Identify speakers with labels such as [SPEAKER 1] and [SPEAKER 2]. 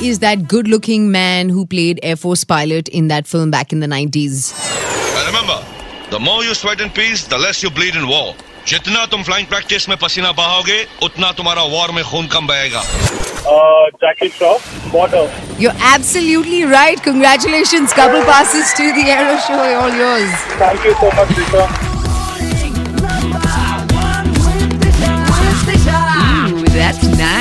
[SPEAKER 1] is that good-looking man who played Air Force pilot in that film back in the 90s?
[SPEAKER 2] And remember, the more you sweat in peace, the less you bleed in war. जितना तुम flying practice में पसीना बहाओगे, उतना तुम्हारा war में खून कम बहेगा.
[SPEAKER 3] Jackie Shroff, Border.
[SPEAKER 1] You're absolutely right. Congratulations. Couple passes to the Aero Show. All yours.
[SPEAKER 3] Thank you so much, Lisa.
[SPEAKER 1] Ooh, that's nice.